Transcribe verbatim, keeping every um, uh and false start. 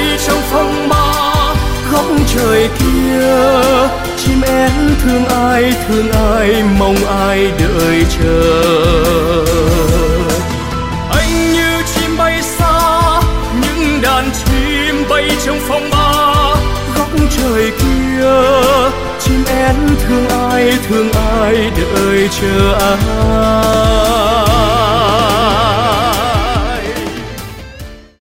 bay trong phong ba. Góc trời kia chim én thương ai, thương ai, mong ai đợi chờ. Anh như chim bay xa, những đàn chim bay trong phong ba. Góc trời kia chim én thương ai, thương ai, đợi chờ ai.